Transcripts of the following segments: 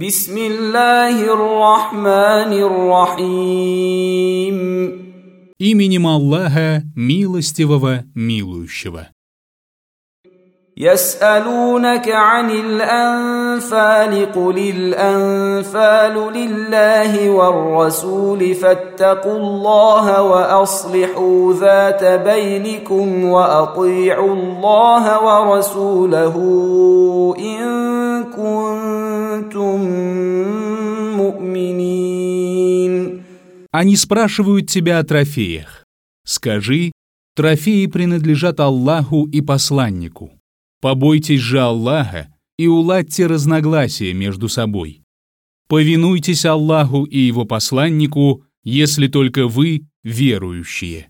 Бисмиллахир-рахманир-рахим. Именем Аллаха, милостивого, милующего. يسألونك عن الأنفال قل الأنفال لله والرسول فاتقوا الله وأصلحوا ذات بينكم وأطيعوا الله ورسوله إن كنتم مؤمنين. Они спрашивают тебя о трофеях. Скажи, трофеи принадлежат Аллаху и посланнику. Побойтесь же Аллаха и уладьте разногласия между собой. Повинуйтесь Аллаху и Его посланнику, если только вы верующие.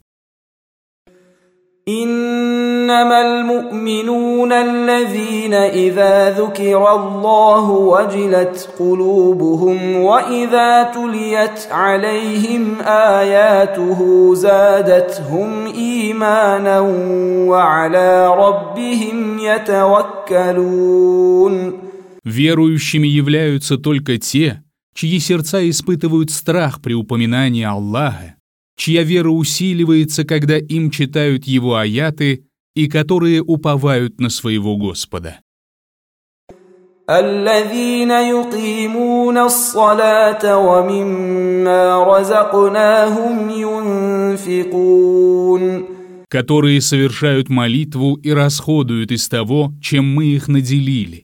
إنما المؤمنون الذين إذا ذكر الله وجلت قلوبهم وإذا تليت عليهم آياته زادتهم إيمانا وعلى ربهم يتوكلون. Верующими являются только те, чьи сердца испытывают страх при упоминании Аллаха, чья вера усиливается, когда им читают Его аяты, и которые уповают на своего Господа. الذين يقيمون الصلاة ومما رزقناهم ينفقون. Которые совершают молитву и расходуют из того, чем мы их наделили.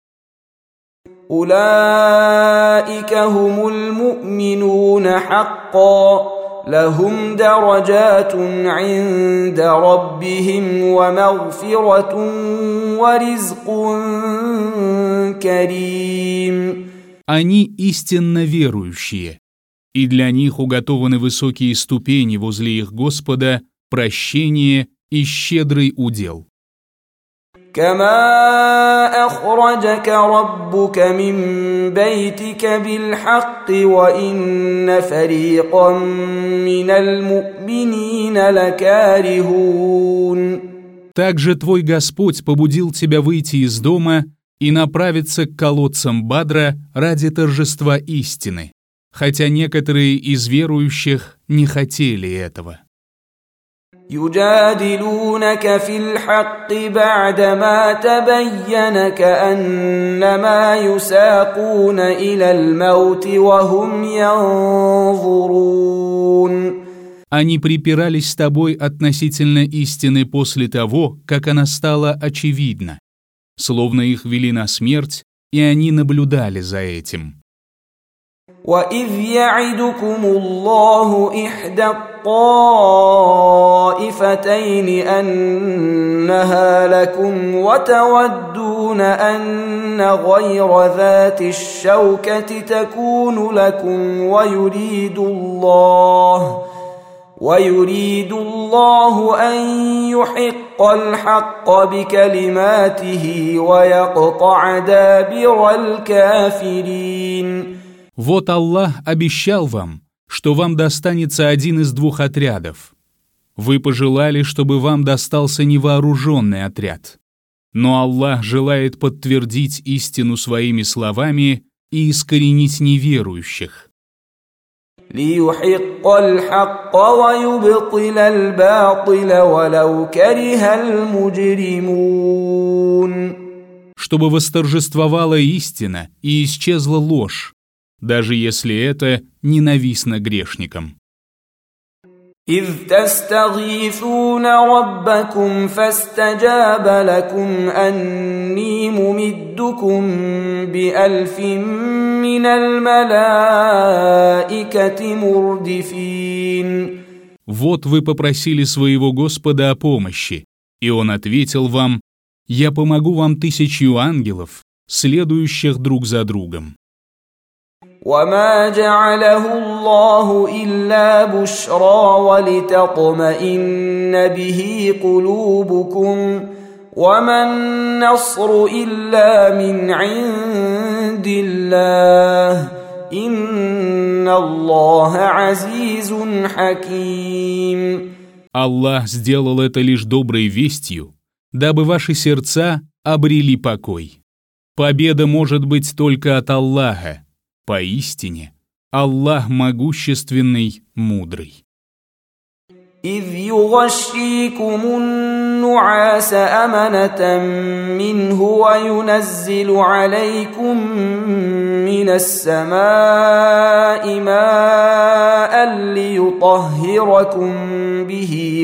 أولئك هم المؤمنون حقا لهم درجات عند ربهم ومغفرة ورزق كريم. Они истинно верующие, и для них уготованы высокие ступени возле их Господа, прощение и щедрый удел. كما أخرجك ربك من بيتك بالحق وإن فريقا من المؤمنين لكارهون. Также твой Господь побудил тебя выйти из дома и направиться к колодцам Бадра ради торжества истины, хотя некоторые из верующих не хотели этого. يجادلونك في الحق بعدما تبين كأنما يساقون إلى الموت وهم ينظرون. Они припирались с тобой относительно истины после того, как она стала очевидна, словно их вели на смерть, и они наблюдали за этим. وَإِذْ يَعِدُكُمُ اللَّهُ إِحْدَى الطَّائِفَتَيْنِ أَنَّهَا لَكُمْ وَتَوَدُّونَ أَنَّ غَيْرَ ذَاتِ الشَّوْكَةِ تَكُونُ لَكُمْ ويريد الله أن يحق الحق بكلماته ويقطع دابر الكافرين. Вот Аллах обещал вам, что вам достанется один из двух отрядов. Вы пожелали, чтобы вам достался невооруженный отряд. Но Аллах желает подтвердить истину своими словами и искоренить неверующих. ليحق الحق ويبطل الباطل ولو كره المجرمون. Чтобы восторжествовала истина и исчезла ложь, даже если это ненавистно грешникам. إذ تستغيثون ربكم فاستجاب لكم أني ممدكم بألف من الملائكة مردفين. Вот вы попросили своего Господа о помощи, и Он ответил вам: «Я помогу вам 1000 ангелов, следующих друг за другом». وما جعله الله إلا بشرى ولتطمئن به قلوبكم وما النصر إلا من عند الله إن الله عزيز حكيم. Аллах сделал это лишь доброй вестью, дабы ваши сердца обрели покой. Победа может быть только от Аллаха. Поистине, Аллах могущественный, мудрый. إذ يغشيكم النعاس أمنة منه وينزل عليكم من السماء ماء ليطهركم به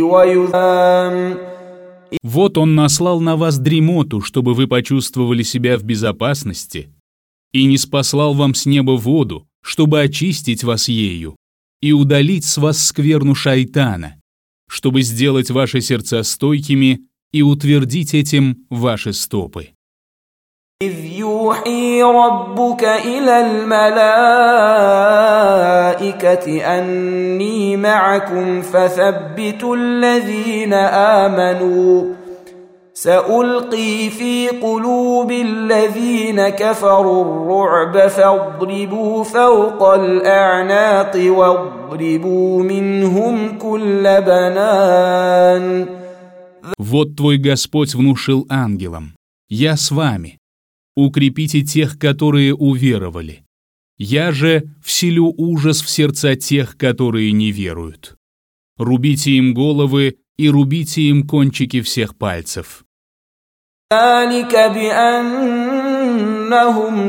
Вот Он наслал на вас дремоту, чтобы вы почувствовали себя в безопасности, и ниспослал вам с неба воду, чтобы очистить вас ею, и удалить с вас скверну шайтана, чтобы сделать ваши сердца стойкими и утвердить этим ваши стопы. إذ يوحي ربك إلى الملائكة أني معكم فثبتوا الذين آمنوا سألقي في قلوب الذين كفروا الرعب فاضربوا فوق الأعناق واضربوا منهم كل بنان. Вот твой Господь внушил ангелам: «Я с вами. Укрепите тех, которые уверовали. Я же вселю ужас в сердца тех, которые не веруют. Рубите им головы и рубите им кончики всех пальцев». ذلك بأنهم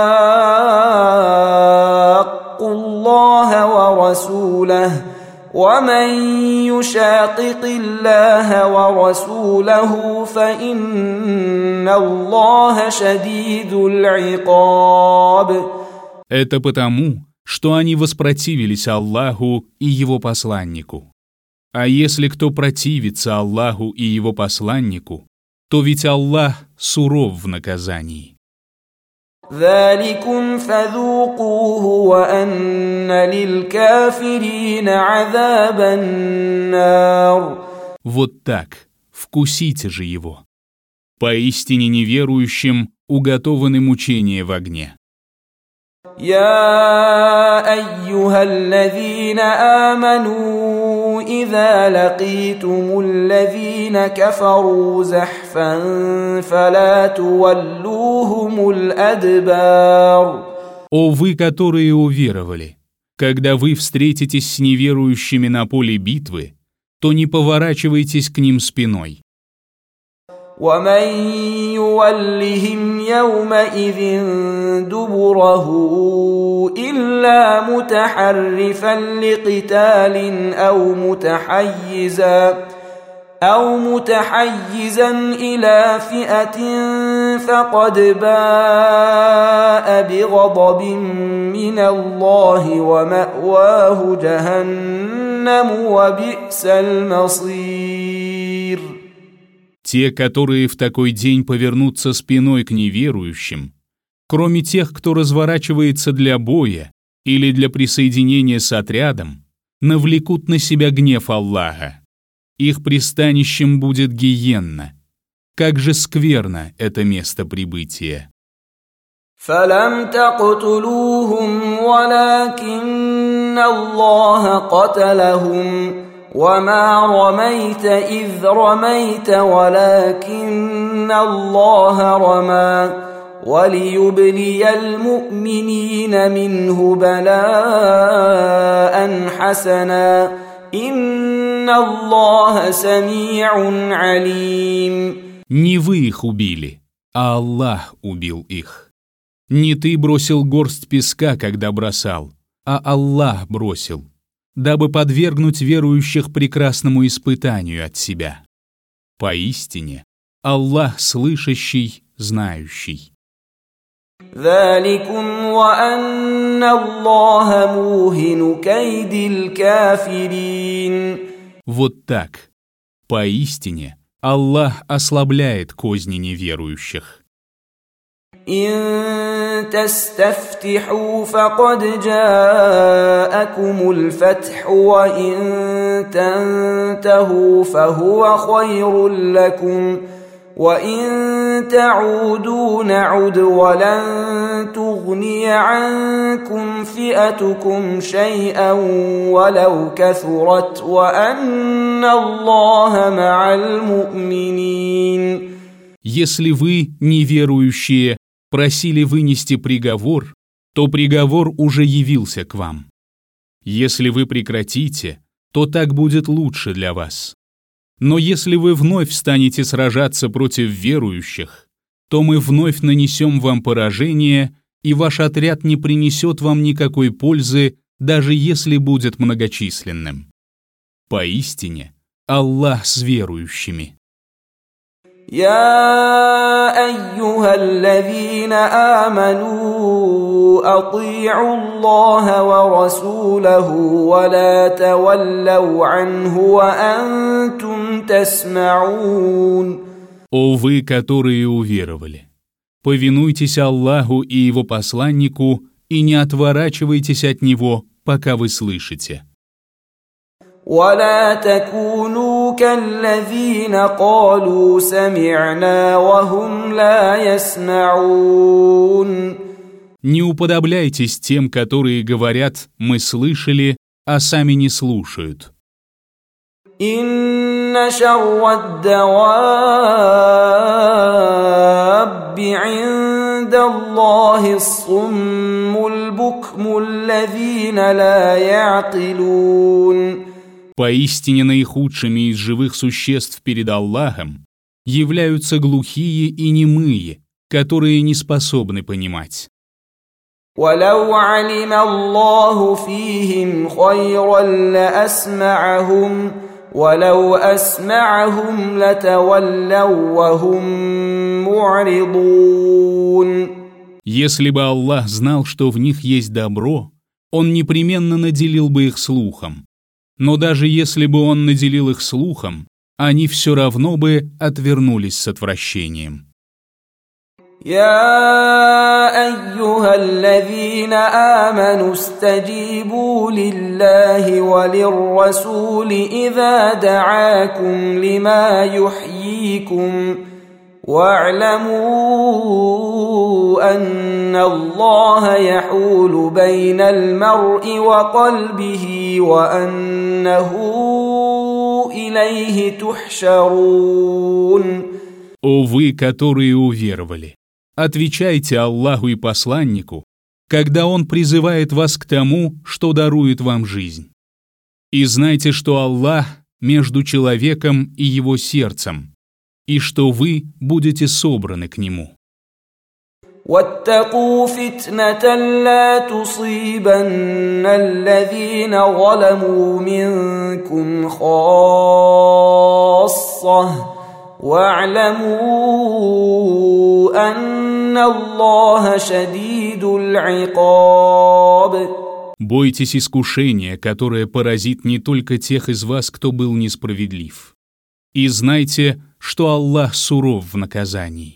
شاقوا الله ورسوله ومن يشاقق الله ورسوله فإن الله شديد العقاب. Это потому, что они воспротивились Аллаху и Его посланнику. А если кто противится Аллаху и Его посланнику, то ведь Аллах суров в наказании. ذلكم فذوقوه وأن للكافرين عذاب النار. Вот так, вкусите же его. Поистине неверующим уготованы мучения в огне. يا أيها الذين آمنوا إذا لقيتم الذين كفروا زحفا فلا تولوهم الأدبار. О вы, которые уверовали, когда вы встретитесь с неверующими на поле битвы, то не поворачивайтесь к ним спиной. ومن يولهم يومئذ دبره إلا متحرفا لقتال أو متحيزا إلى فئة فقد باء بغضب من الله ومأواه جهنم وبئس المصير. Те, которые в такой день повернутся спиной к неверующим, кроме тех, кто разворачивается для боя или для присоединения с отрядом, навлекут на себя гнев Аллаха. Их пристанищем будет гиенна. Как же скверно это место прибытия. فلم تقتلوهم ولكن الله قتلهم وما رميت إذ رميت ولكن الله رمى وليبلي المؤمنين منه بلاء حسنا إن الله سميع عليم. Не вы их убили, а Аллах убил их. Не ты бросил горсть песка, когда бросал, а Аллах бросил, дабы подвергнуть верующих прекрасному испытанию от себя. Поистине, Аллах слышащий, знающий. ذلكم وأن الله موهن كيد الكافرين. Вот так. Поистине, Аллах ослабляет козни неверующих. إن تستفتحوا فقد جاءكم الفتح وإن تنتهوا فهو خير لكم وإن تعودوا نعد ولن تغني عنكم فئتكم شيئا ولو كثرت وأن الله مع المؤمنين. Если вы, неверующие, просили вынести приговор, то приговор уже явился к вам. Если вы прекратите, то так будет лучше для вас. Но если вы вновь станете сражаться против верующих, то мы вновь нанесем вам поражение, и ваш отряд не принесет вам никакой пользы, даже если будет многочисленным. Поистине, Аллах с верующими. يا أيها الذين آمنوا أطيعوا الله ورسوله ولا تولوا عنه وأنتم تسمعون. О вы, которые уверовали, повинуйтесь Аллаху и Его посланнику и не отворачивайтесь от Него, пока вы слышите. ولا تكونوا كالذين قالوا سمعنا وهم لا يسمعون. Не уподобляйтесь тем, которые говорят «мы слышали», а сами не слушают. إن شر الدواب عند الله الصم البكم الذين لا يعقلون. Поистине наихудшими из живых существ перед Аллахом являются глухие и немые, которые не способны понимать. ولو علم الله فيهم خيرا لأسمعهم ولو أسمعهم لتولوا وهم معرضون. Если бы Аллах знал, что в них есть добро, Он непременно наделил бы их слухом. Но даже если бы Он наделил их слухом, они все равно бы отвернулись с отвращением. يا أيها الذين آمنوا استجيبوا لله وللرسول إذا دعاكم لما يحييكم واعلموا أن الله يحول بين المرء وقلبه وأنه إليه تحشرون. О вы, которые уверовали! Отвечайте Аллаху и посланнику, когда Он призывает вас к тому, что дарует вам жизнь. И знайте, что Аллах между человеком и его сердцем, и что вы будете собраны к Нему. واتقوا فتنة لا تصيبن الذين ظلموا منكم خاصة واعلموا أن الله شديد العقاب. Бойтесь искушения, которое поразит не только тех из вас, кто был несправедлив. И знайте, что Аллах суров в наказании.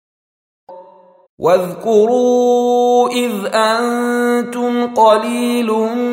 واذكروا إذ أنتم قليل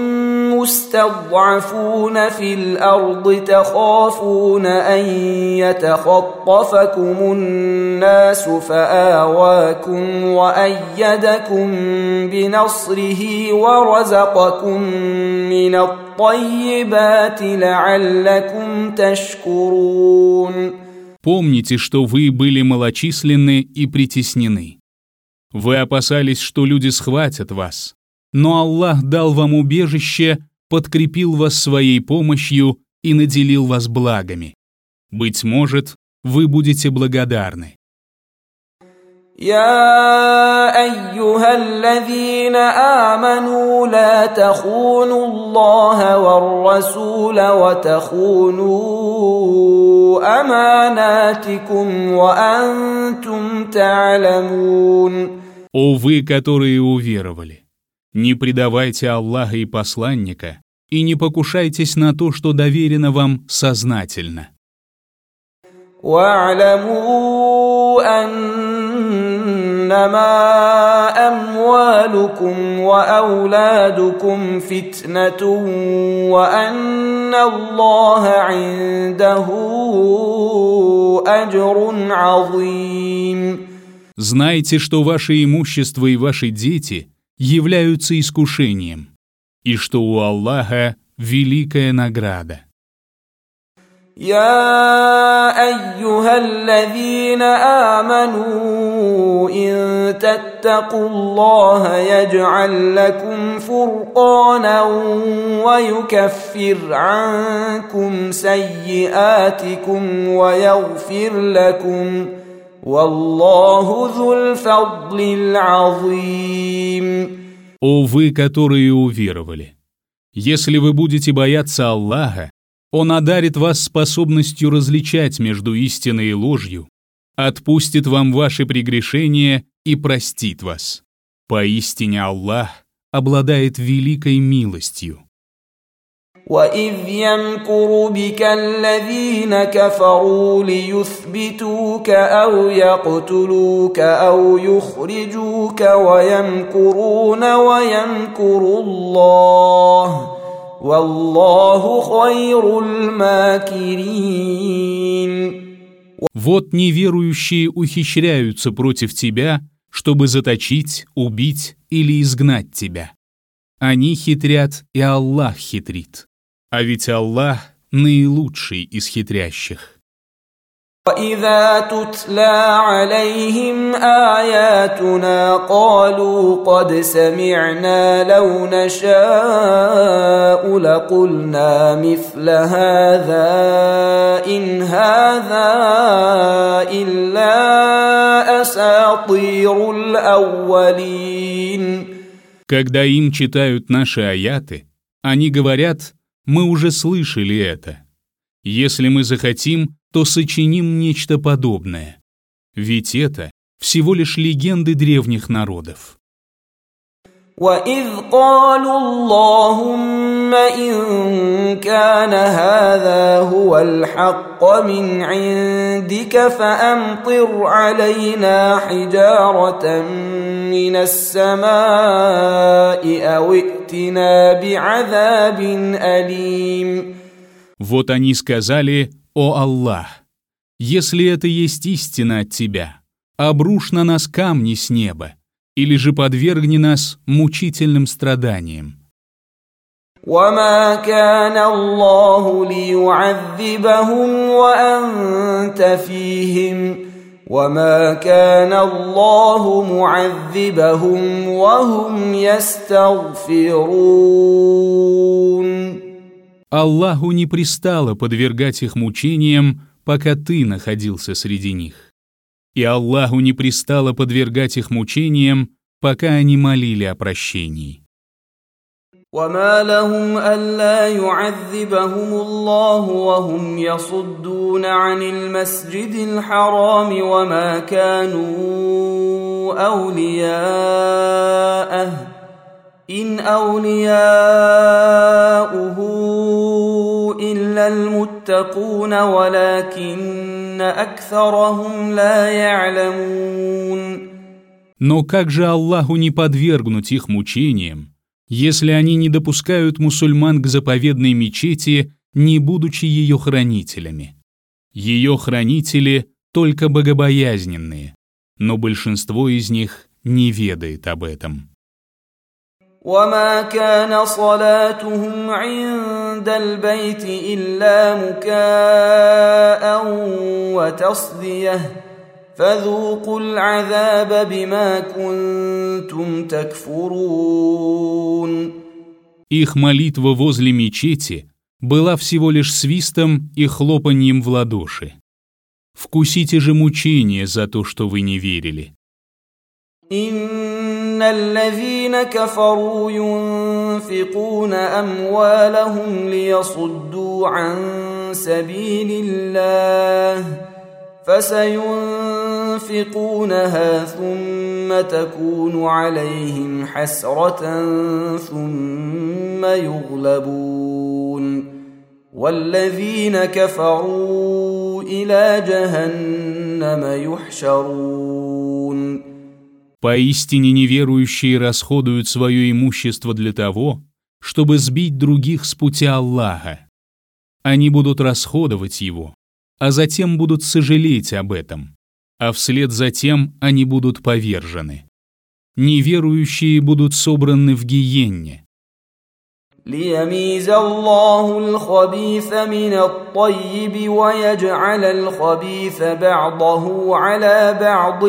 مستضعفون في الأرض تخافون أن يتخطفكم الناس فآواكم وأيدكم بنصره ورزقكم من الطيبات لعلكم تشكرون. Помните, что вы были малочисленны и притеснены. Вы опасались, что люди схватят вас, но Аллах дал вам убежище, подкрепил вас своей помощью и наделил вас благами. Быть может, вы будете благодарны. يا أيها الذين آمنوا لا تخونوا الله والرسول وتخونوا أماناتكم وأنتم تعلمون. О вы, которые уверовали! Не предавайте Аллаха и посланника и не покушайтесь на то, что доверено вам сознательно. واعلموا أنما أموالكم وأولادكم فتنة وأن الله عنده أجر عظيم. Знайте, что ваше имущество и ваши дети являются искушением, и что у Аллаха великая награда. يا أيها الذين آمنوا إن تتقوا الله يجعل لكم فرقانا ويكفر عنكم سيئاتكم ويغفر لكم والله ذو الفضل العظيم. О вы, которые уверовали! Если вы будете бояться Аллаха, Он одарит вас способностью различать между истиной и ложью, отпустит вам ваши прегрешения и простит вас. Поистине Аллах обладает великой милостью. وَإِذْ يَمْكُرُ بِكَ الَّذِينَ كَفَرُوا لِيُثْبِتُوكَ أَوْ يَقْتُلُوكَ أَوْ يُخْرِجُوكَ وَيَمْكُرُونَ وَيَمْكُرُ اللَّهُ وَاللَّهُ خَيْرُ الْمَاكِرِينَ. Вот неверующие ухищряются против тебя, чтобы заточить, убить или изгнать тебя. Они хитрят, и Аллах хитрит. А ведь Аллах наилучший из хитрящих. وَإِذَا تُتْلَى عَلَيْهِمْ آيَاتُنَا قَالُوا قَدْ سَمِعْنَا لَوْ نَشَاءُ لَقُلْنَا مِثْلَ هَذَا إِنْ هَذَا إِلَّا أَسَاطِيرُ الْأَوَّلِينَ. Когда им читают наши аяты, они говорят: «Мы уже слышали это. Если мы захотим, то сочиним нечто подобное». Ведь это всего лишь легенды древних народов. وَإِذْ قَالُوا اللَّهُمَّ إِن كَانَ هَذَا هُوَ الْحَقَّ مِنْ عِندِكَ فَأَمْطِرْ عَلَيْنَا حِجَارَةً مِنَ السَّمَاءِ أَوْ ائْتِنَا بِعَذَابٍ أَلِيمٍ. Вот они сказали: «О Аллах, если это есть истина от Тебя, обрушь на нас камни с неба, или же подвергни нас мучительным страданиям». وَمَا كَانَ اللَّهُ لِيُعَذِّبَهُمْ وَأَنْتَ فِيهِمْ وَمَا كَانَ اللَّهُ مُعَذِّبَهُمْ وَهُمْ يَسْتَغْفِرُونَ. Аллаху не пристало подвергать их мучениям, пока ты находился среди них. И Аллаху не пристало подвергать их мучениям, пока они молили о прощении. وَمَا لَهُمْ أَلَّا يُعَذِّبَهُمُ اللَّهُ وَهُمْ يَصُدُّونَ عَنِ الْمَسْجِدِ الْحَرَامِ وَمَا كَانُوا أَوْلِيَاءَهُ إِنْ أَوْلِيَاؤُهُ إِلَّا الْمُتَّقُونَ وَلَكِنَّ أَكْثَرَهُمْ لَا يَعْلَمُونَ. Но как же Аллаху не подвергнуть их мучениям, если они не допускают мусульман к заповедной мечети, не будучи ее хранителями? Ее хранители только богобоязненные, но большинство из них не ведает об этом. وَمَا كَانَ صَلَاتُهُمْ عِندَ الْبَيْتِ إِلَّا مُكَاءً وَتَصْدِيَةً فَذُوقُوا الْعَذَابَ بِمَا كُنْتُمْ تَكْفُرُونَ. Их молитва возле мечети была всего лишь свистом и хлопаньем в ладоши. Вкусите же мучения за то, что вы не верили. إِنَّ الَّذِينَ كَفَرُوا يُنْفِقُونَ أَمْوَالَهُمْ لِيَصُدُّوا عَنْ سَبِيلِ اللَّهِ فَسَيُنْفِقُونَهَا ثُمَّ تَكُونُ عَلَيْهِمْ حَسْرَةً ثُمَّ يُغْلَبُونَ وَالَّذِينَ كَفَرُوا إِلَى جَهَنَّمَ يُحْشَرُونَ. Поистине неверующие расходуют свое имущество для того, чтобы сбить других с пути Аллаха. Они будут расходовать его, а затем будут сожалеть об этом, а вслед за тем они будут повержены. Неверующие будут собраны в гиенне. ليميز الله الخبيث من الطيب ويجعل الخبيث بعضه على بعض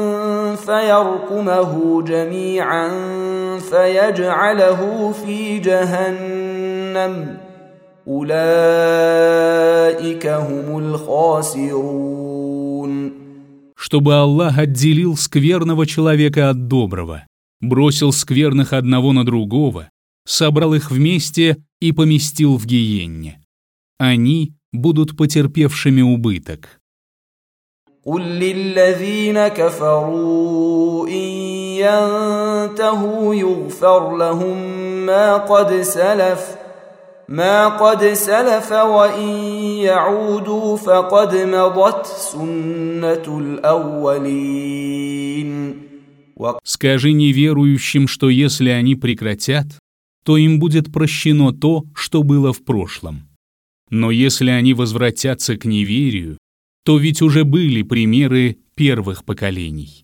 فيركمه جميعا فيجعله في جهنم أولئك هم الخاسرون. Чтобы Аллах отделил скверного человека от доброго, бросил скверных одного на другого, собрал их вместе и поместил в гиенне. Они будут потерпевшими убыток. قل للذين كفروا إن ينتهوا يغفر لهم ما قد سلف وإن يعودوا فقد مضت سنة الأولين. Скажи неверующим, что если они прекратят, то им будет прощено то, что было в прошлом. Но если они возвратятся к неверию, то ведь уже были примеры первых поколений.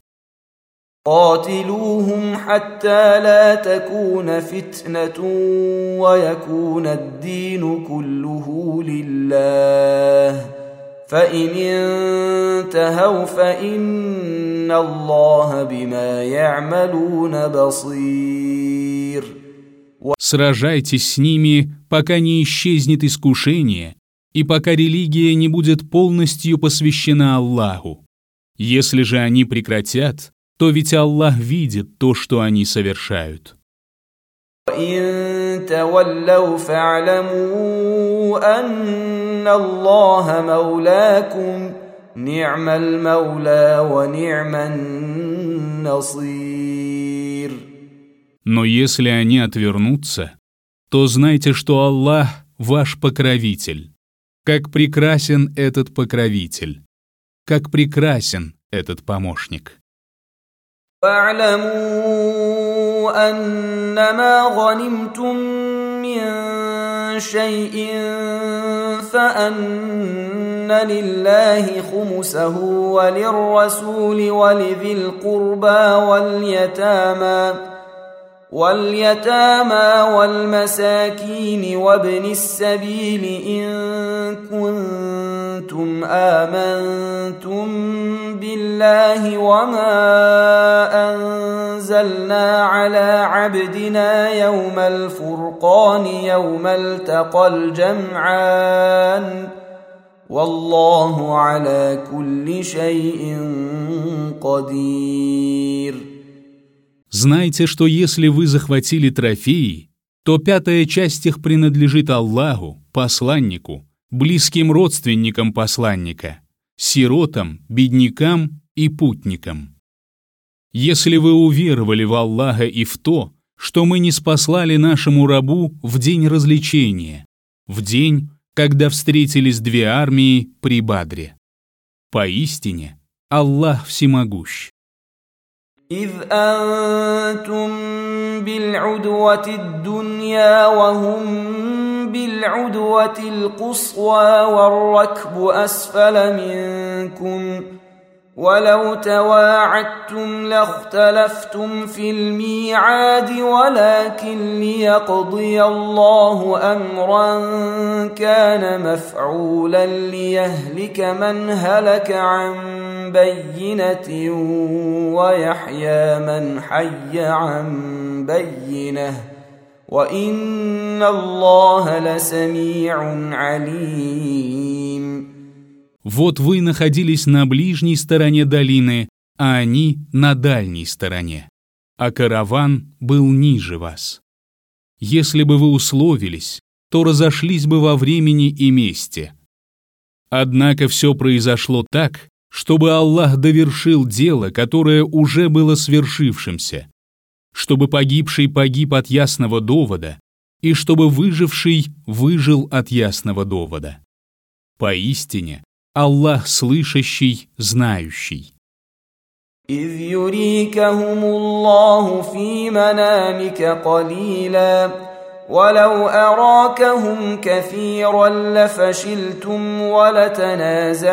قاتلوهم حتى لا تكون فتنة ويكون الدين كله لله فإن انتهوا فإن الله بما يعملون بصير. Сражайтесь с ними, пока не исчезнет искушение, и пока религия не будет полностью посвящена Аллаху. Если же они прекратят, то ведь Аллах видит то, что они совершают. وَإِن تَوَلَّوْا فَاعْلَمُوا أَنَّ اللَّهَ مَوْلَاكُمْ نِعْمَ الْمَوْلَى وَنِعْمَ النَّصِيرُ. Но если они отвернутся, то знайте, что Аллах ваш покровитель. Как прекрасен этот покровитель, как прекрасен этот помощник. واعلموا أنما غنمتم من شيء فأن لله خمسه وللرسول ولذي القربى واليتامى والمساكين وابن السبيل إن كنتم آمنتم بالله وما أنزلنا على عبدنا يوم الفرقان يوم التقى الجمعان والله على كل شيء قدير. Знайте, что если вы захватили трофеи, то 5-я часть их принадлежит Аллаху, посланнику, близким родственникам посланника, сиротам, беднякам и путникам. Если вы уверовали в Аллаха и в то, что мы ниспослали нашему рабу в день развлечения, в день, когда встретились две армии при Бадре. Поистине, Аллах всемогущ. إذ أنتم بالعدوة الدنيا وهم بالعدوة القصوى والركب أسفل منكم ولو تواعدتم لاختلفتم في الميعاد ولكن ليقضي الله أمرا كان مفعولا ليهلك من هلك عن بينة ويحيى من حي عن بينة وإن الله لسميع عليم. Вот вы находились на ближней стороне долины, а они на дальней стороне, а караван был ниже вас. Если бы вы условились, то разошлись бы во времени и месте. Однако все произошло так, чтобы Аллах довершил дело, которое уже было свершившимся, чтобы погибший погиб от ясного довода, и чтобы выживший выжил от ясного довода. Поистине, Аллах слышащий, знающий. إذ يريكهم الله في منامك قليلا ولو أراكهم كثيرا لفشلتم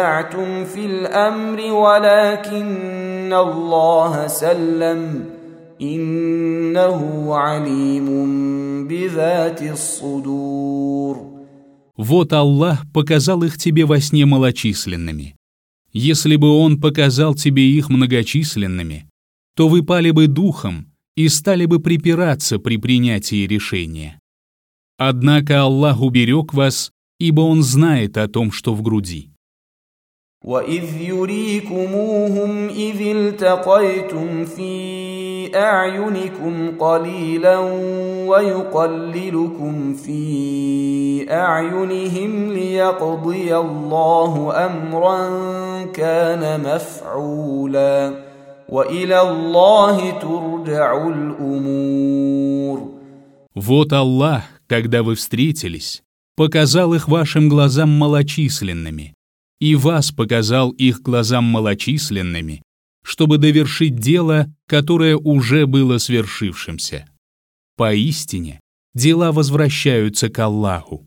ولتنازعتم في الأمر ولكن الله سلم إنه عليم بذات الصدور. Вот Аллах показал их тебе во сне малочисленными. Если бы Он показал тебе их многочисленными, то вы пали бы духом и стали бы припираться при принятии решения. Однако Аллах уберег вас, ибо Он знает о том, что в груди. وَإِذْ يُرِيكُمُوهُمْ إِذِ الْتَقَيْتُمْ فِي أَعْيُنِكُمْ قَلِيلًا وَيُقَلِّلُكُمْ فِي أَعْيُنِهِمْ لِيَقْضِيَ اللَّهُ أَمْرًا كَانَ مَفْعُولًا وَإِلَى اللَّهِ تُرْجَعُ الْأُمُورُ. Вот Аллах, когда вы встретились, показал их вашим глазам малочисленными, и вас показал их глазам малочисленными, чтобы довершить дело, которое уже было свершившимся. Поистине, дела возвращаются к Аллаху.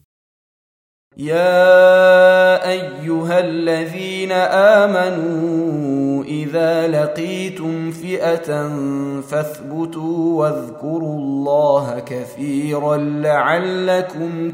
يا أيها الذين آمنوا إذا لقيتم فئة فاثبتوا واذكروا الله كثيرا لعلكم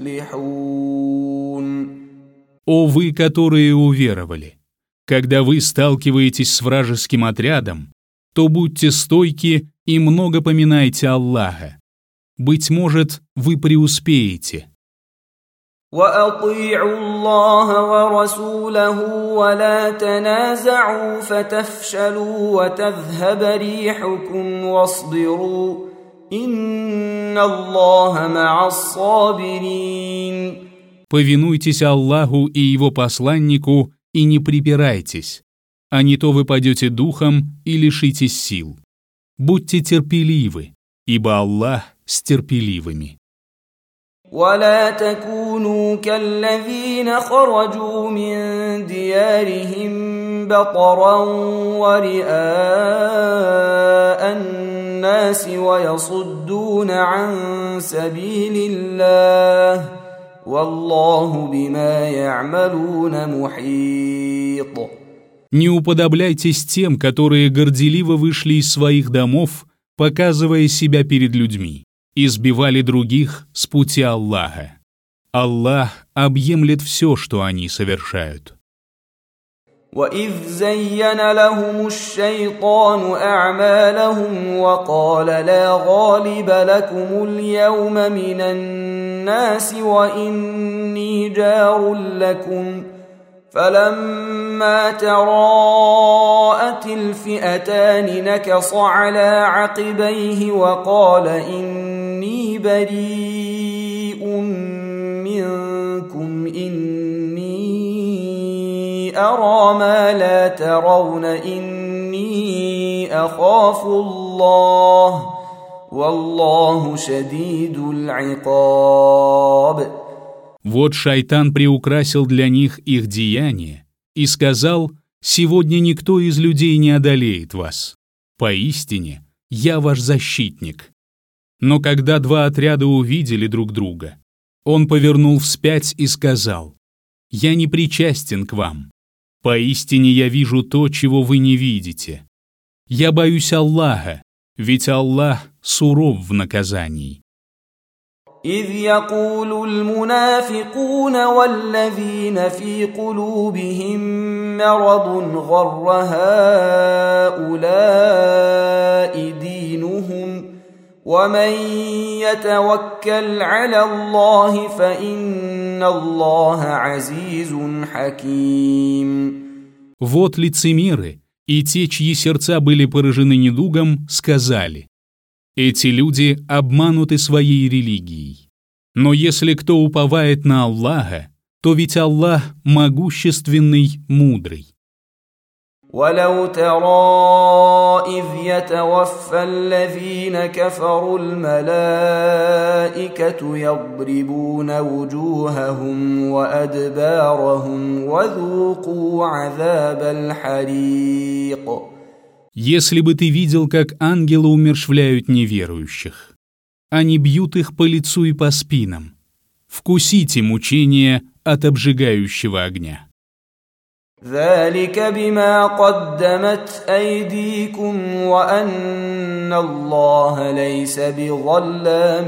تفلحون. О вы, которые уверовали! Когда вы сталкиваетесь с вражеским отрядом, то будьте стойки и много поминайте Аллаха. Быть может, вы преуспеете. وأطيعوا الله ورسوله ولا تنازعوا فتفشلوا وتذهب ريحكم واصبروا إن الله مع الصابرين. Повинуйтесь Аллаху и Его посланнику и не припирайтесь, а не то вы падете духом и лишитесь сил. Будьте терпеливы, ибо Аллах с терпеливыми. ولا تكونوا كالذين خرجوا من ديارهم بطرا ورئاء الناس ويصدون عن سبيل الله والله بما يعملون محيط. Не уподобляйтесь тем, которые горделиво вышли из своих домов, показывая себя перед людьми, и сбивали других с пути Аллаха. Аллах объемлет все, что они совершают. وَإِذْ زَيَّنَ لَهُمُ الشَّيْطَانُ أَعْمَالَهُمْ وَقَالَ لَا غَالِبَ لَكُمُ الْيَوْمَ مِنَ النَّاسِ وَإِنِّي جَارٌ لَكُمْ فَلَمَّا تَرَاءَتِ الْفِئَتَانِ نَكَصَ عَلَى عَقِبَيْهِ وَقَالَ إِنِّي بَرِيءٌ مِّنكُمْ إِنِّي أَرَى مَا لَا تَرَوْنَ إِنِّي أَخَافُ اللَّهَ وَاللَّهُ شَدِيدُ الْعِقَابِ. Вот шайтан приукрасил для них их деяния и сказал: «Сегодня никто из людей не одолеет вас. Поистине, я ваш защитник». Но когда два отряда увидели друг друга, он повернул вспять и сказал: «Я не причастен к вам. Поистине я вижу то, чего вы не видите. Я боюсь Аллаха, ведь Аллах суров в наказании». إذ يقول المنافقون والذين في قلوبهم مرض غر هؤلاء دينهم ومن يتوكل على الله فإن الله عزيز حكيم. Вот лицемеры и те, чьи сердца были поражены недугом, сказали: «Эти люди обмануты своей религией. Но если кто уповает на Аллаха, то ведь Аллах могущественный, мудрый». ولو ترى إذ يتوفى الذين كفروا الملائكة يضربون وجوههم وأدبارهم وذوقوا عذاب الحريق. Если бы ты видел, как ангелы умерщвляют неверующих, они бьют их по лицу и по спинам. Вкусите мучения от обжигающего огня. ذلك بما قدمت أيديكم وأن الله ليس بظلام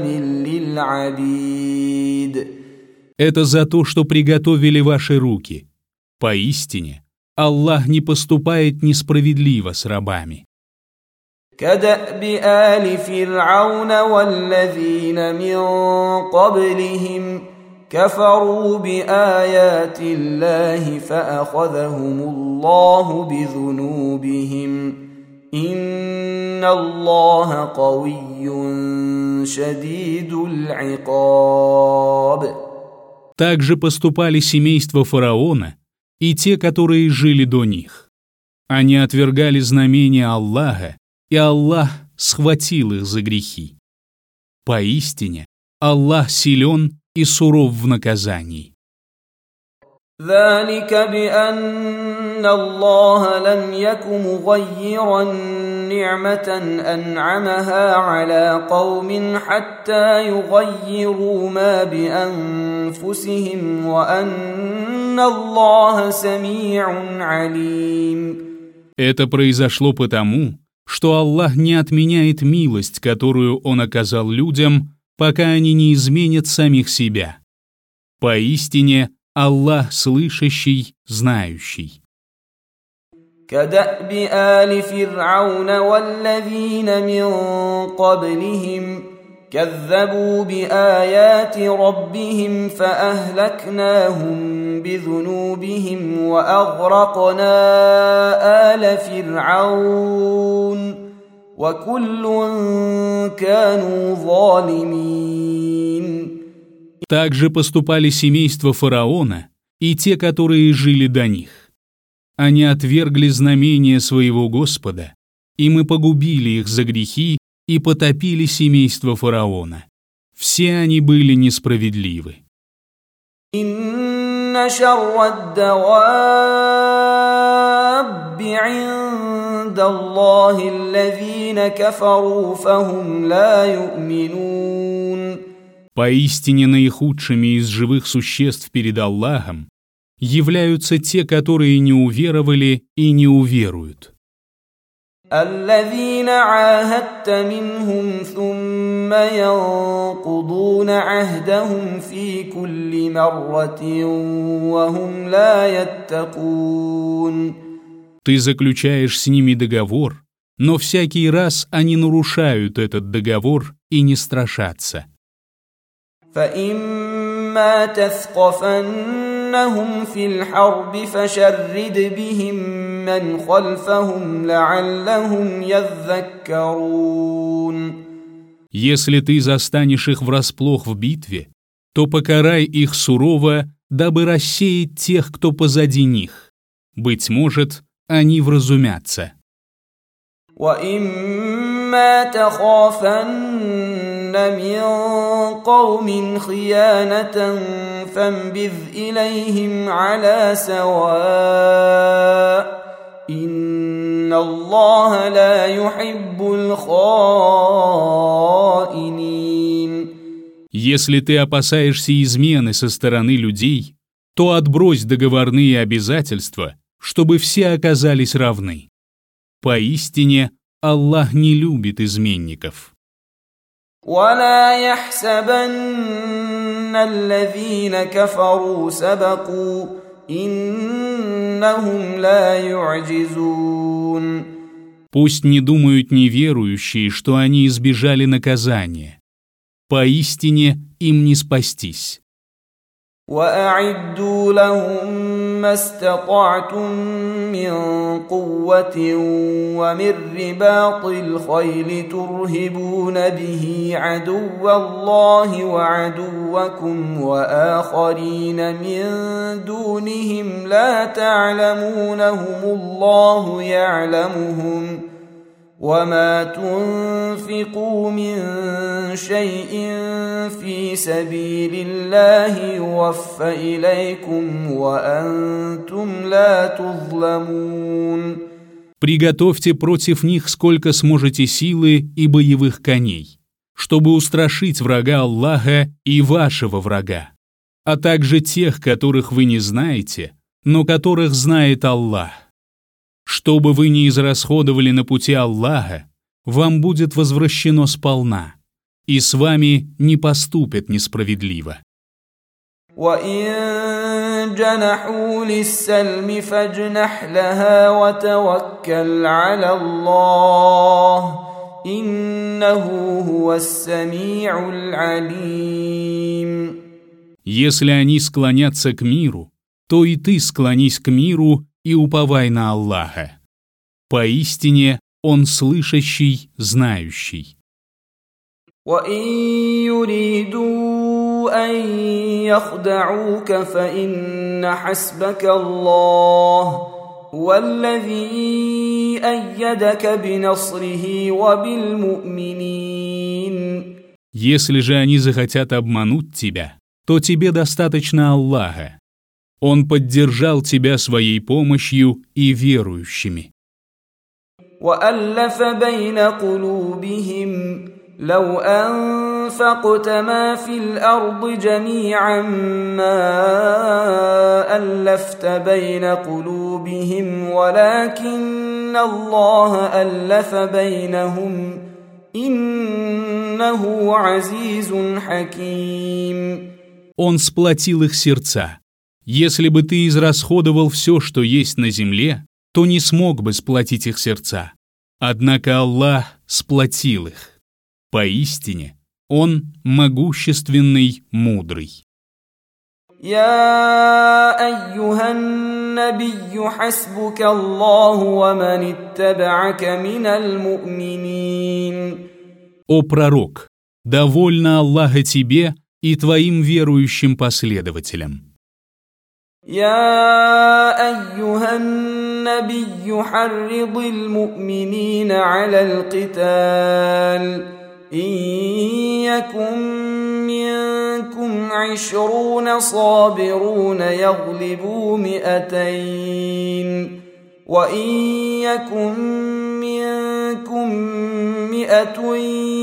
للعبيد. Это за то, что приготовили ваши руки. Поистине, Аллах не поступает несправедливо с рабами. كدأب آل فرعون والذين من قبلهم كفروا بآيات الله فأخذهم الله بذنوبهم إن الله قوي شديد العقاب. Так же поступали семейства фараона и те, которые жили до них. Они отвергали знамения Аллаха, и Аллах схватил их за грехи. Поистине, Аллах силен и суров в наказании. ذلك بأن الله لم يك مغيرا نعمة أنعمها على قوم حتى يغيروا ما بأنفسهم وأن الله سميع عليم. Это произошло потому, что Аллах не отменяет милость, которую Он оказал людям, пока они не изменят самих себя. Поистине, Аллах слышащий, знающий. كدأب آل فرعون والذين من قبلهم كذبوا بآيات ربهم فأهلكناهم بذنوبهم وأغرقنا آل فرعون وكل كانوا ظالمين. Также поступали семейства фараона и те, которые жили до них. Они отвергли знамения своего Господа, и мы погубили их за грехи и потопили семейство фараона. Все они были несправедливы. إن شر الدواب عند الله الذين كفروا فهم لا يؤمنون. Поистине наихудшими из живых существ перед Аллахом являются те, которые не уверовали и не уверуют. الذين عاهدت منهم ثم ينقضون عهدهم في كل مرة وهم لا يتقون. Ты заключаешь с ними договор, но всякий раз они нарушают этот договор и не страшатся. فإما تثقفنهم في الحرب فشرد بهم من خلفهم لعلهم يذكرون. Если ты застанешь их врасплох в битве, то покарай их сурово, дабы рассеять тех, кто позади них. Быть может, они вразумятся. وإما تخافن من قوم خيانة فانبذ إليهم على سواء إن الله لا يحب الخائنين. Если ты опасаешься измены со стороны людей, то отбрось договорные обязательства, чтобы все оказались равны. Поистине, Аллах не любит изменников. ولا يحسبن الذين كفروا سبقوا إنهم لا يعجزون. Пусть не думают неверующие, что они избежали наказания. Поистине, им не спастись. وأعدوا لهم ما استطعتم من قوة ومن رباط الخيل ترهبون به عدو الله وعدوكم وآخرين من دونهم لا تعلمونهم الله يعلمهم وما تنفقوا من شيء في سبيل الله يوفى إليكم وأنتم لا تظلمون. Приготовьте против них сколько сможете силы и боевых коней, чтобы устрашить врага Аллаха и вашего врага, а также тех, которых вы не знаете, но которых знает Аллах. Что бы вы ни израсходовали на пути Аллаха, вам будет возвращено сполна, и с вами не поступят несправедливо. وَإِن جَنَحُوا لِلسَّلْمِ فَاجْنَحْ لَهَا وَتَوَكَّلْ عَلَى اللَّهِ إِنَّهُ هُوَ السَّمِيعُ الْعَلِيمُ. Если они склонятся к миру, то и ты склонись к миру и уповай на Аллаха. Поистине Он слышащий, знающий. وَإِن يُرِيدُوا أَن يَخْدَعُوكَ فَإِنَّ حَسْبَكَ اللَّهُ هُوَ الَّذِي أَيَّدَكَ بِنَصْرِهِ وَبِالْمُؤْمِنِينَ. Если же они захотят обмануть тебя, то тебе достаточно Аллаха. Он поддержал тебя своей помощью и верующими. وَأَلَّفَ بَيْنَ قُلُوبِهِمْ لَوْ أَنفَقْتَ مَا فِي الْأَرْضِ جَمِيعًا مَا أَلَّفْتَ بَيْنَ قُلُوبِهِمْ وَلَكِنَّ اللَّهَ أَلَّفَ بَيْنَهُمْ إِنَّهُ عَزِيزٌ حَكِيمٌ. Он сплотил их сердца. Если бы ты израсходовал все, что есть на земле, то не смог бы сплотить их сердца. Однако Аллах сплотил их. Поистине, Он могущественный, мудрый. يا أيها النبي حسبك الله ومن اتبعك من المؤمنين. О пророк, довольно Аллаха тебе и твоим верующим последователям. يا أيها النبي حرض المؤمنين على القتال إن يكن منكم 20 صابرون يغلبوا 200 وإن يكن منكم 100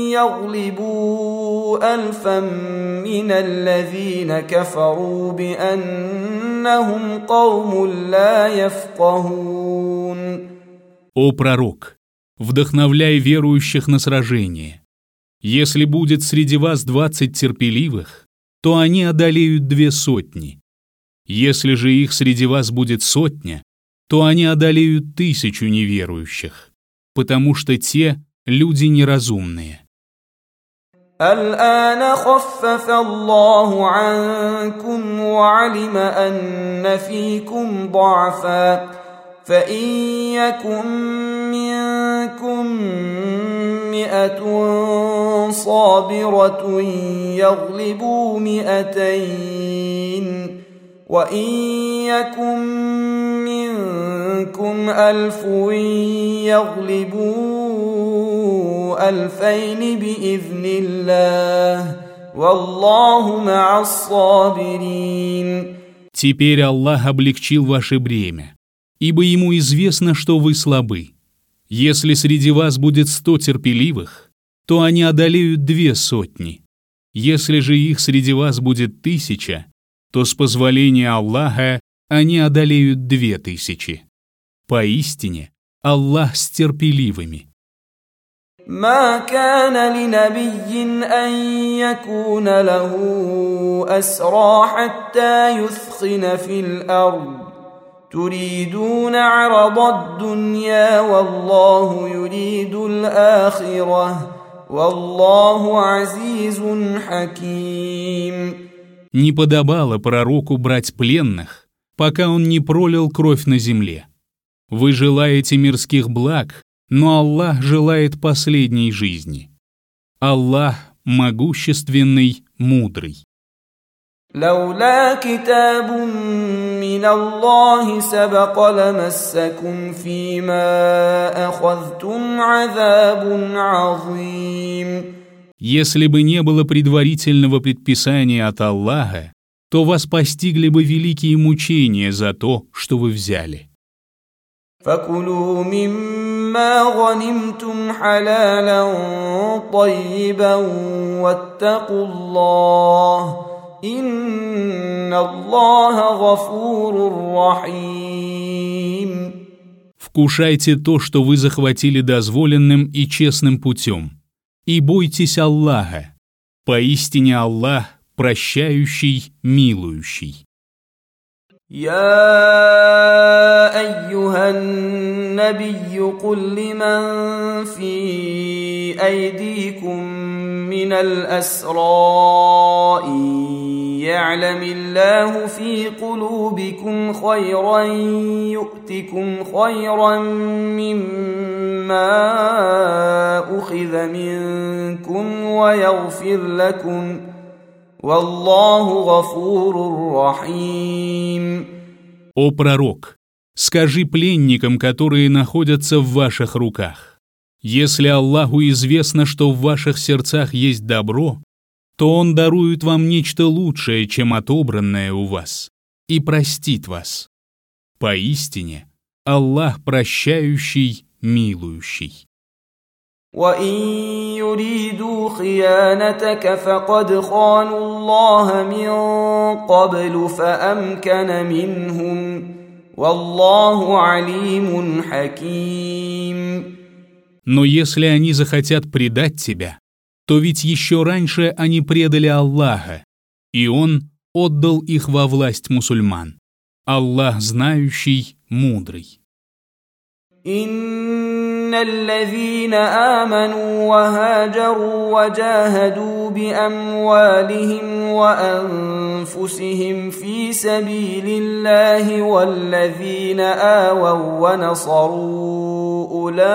يغلبوا 1000 من الذين كفروا بأنهم قوم لا يفقهون. О пророк, вдохновляй верующих на сражение. Если будет среди вас 20 терпеливых, то они одолеют 200. Если же их среди вас будет 100, то они одолеют 1000 неверующих, потому что те люди неразумные. الآن خفف الله عنكم وعلم أن فيكم ضعفا فإن يكن منكم 100 صابرة يغلبوا 200 وإن يكن منكم 1000 يغلبوا 2000 بإذن الله والله مع الصابرين. Теперь Аллах облегчил ваше бремя, ибо Ему известно, что вы слабы. Если среди вас будет 100 терпеливых, то они одолеют 200. Если же их среди вас будет 1000, то с позволения Аллаха они одолеют 2000. Поистине, Аллах с терпеливыми. ما كان لنبي أن يكون له أسرى حتى يثخن في الأرض تريدون عرض الدنيا والله يريد الآخرة والله عزيز حكيم. Не подобало пророку брать пленных, пока он не пролил кровь на земле. Вы желаете мирских благ, но Аллах желает последней жизни. Аллах могущественный, мудрый. لولا كتاب من الله سبق لمسكم فيما أخذتم عذاب عظيم. Если бы не было предварительного предписания от Аллаха, то вас постигли бы великие мучения за то, что вы взяли. فكلوا مما غنمتم حلالا طيبا واتقوا الله إن الله غفور رحيم. Вкушайте то, что вы захватили дозволенным и честным путем, и бойтесь Аллаха. Поистине Аллах прощающий, милующий. يا أيها النبي قل لمن في أيديكم من الأسرى إن يعلم الله في قلوبكم خيرا يؤتكم خيرا مما أخذ منكم ويغفر لكم والله غفور رحيم. О пророк, скажи пленникам, которые находятся в ваших руках: если Аллаху известно, что в ваших сердцах есть добро, то Он дарует вам нечто лучшее, чем отобранное у вас, и простит вас. Поистине, Аллах прощающий, милующий. وَإِن يُرِيدُوا خِيَانَتَكَ فَقَدْ خَانُوا اللَّهَ مِن قَبْلُ فَأَمْكَنَ مِنْهُمْ وَاللَّهُ عَلِيمٌ حَكِيمٌ. Но если они захотят предать тебя, то ведь еще раньше они предали Аллаха, и Он отдал их во власть мусульман. Аллах знающий, мудрый. إن الذين آمنوا وهاجروا وجاهدوا بأموالهم وأنفسهم في سبيل الله والذين آووا ونصروا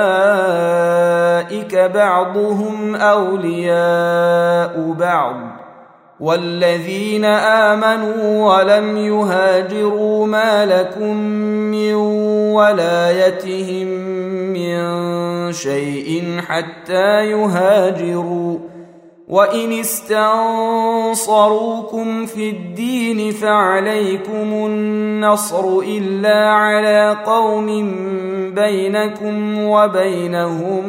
أولئك بعضهم أولياء بعض والذين آمنوا ولم يهاجروا ما لكم من ولايتهم من شيء حتى يهاجروا وإن استنصروكم في الدين فعليكم النصر إلا على قوم بينكم وبينهم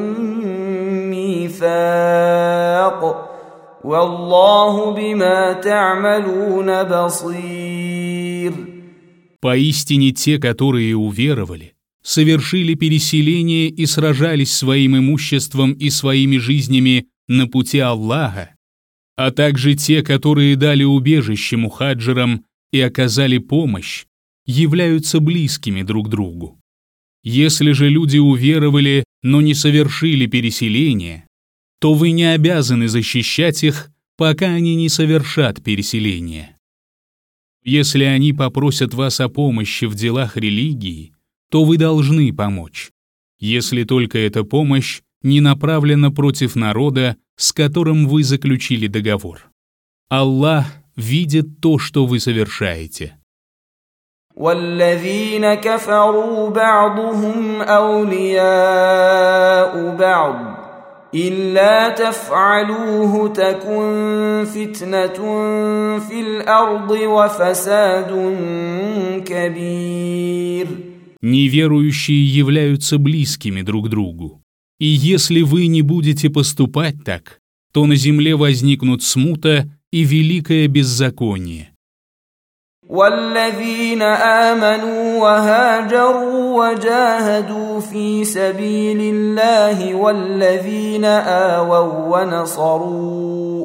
ميثاق والله بما تعملون بصير. Поистине те, которые уверовали, совершили переселение и сражались своим имуществом и своими жизнями на пути Аллаха, а также те, которые дали убежище мухаджирам и оказали помощь, являются близкими друг другу. Если же люди уверовали, но не совершили переселение, то вы не обязаны защищать их, пока они не совершат переселение. Если они попросят вас о помощи в делах религии, то вы должны помочь, если только эта помощь не направлена против народа, с которым вы заключили договор. Аллах видит то, что вы совершаете. والذين كفروا بعضهم أولياء بعض إلا تفعلوه تكن فتنة في الأرض وفساد كبير. Неверующие являются близкими друг другу. И если вы не будете поступать так, то на земле возникнут смута и великое беззаконие. والذين آمنوا وهاجروا وجاهدوا في سبيل الله والذين آووا ونصروا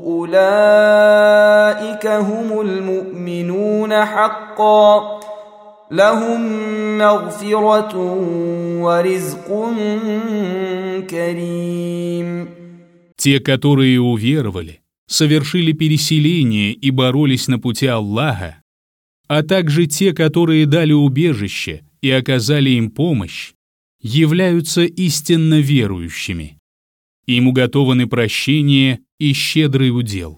أولئك هم المؤمنون حقا لهم مغفرة ورزق كريم. Те, которые уверовали, совершили переселение и боролись на пути Аллаха, а также те, которые дали убежище и оказали им помощь, являются истинно верующими. Им уготованы прощение и щедрый удел.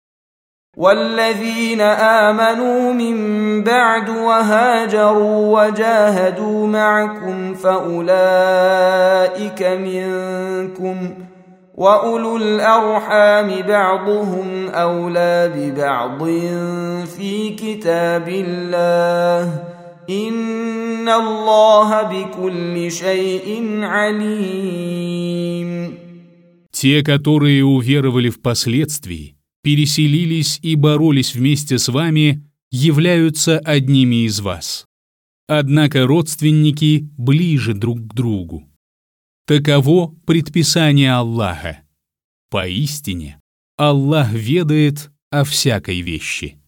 والذين آمنوا من بعد وهاجروا وجاهدوا معكم فأولئك منكم وأولو الأرحام بعضهم أولى ببعض في كتاب الله إن الله بكل شيء عليم. Те, которые уверовали впоследствии, переселились и боролись вместе с вами, являются одними из вас. Однако родственники ближе друг к другу. Таково предписание Аллаха. Поистине, Аллах ведает о всякой вещи.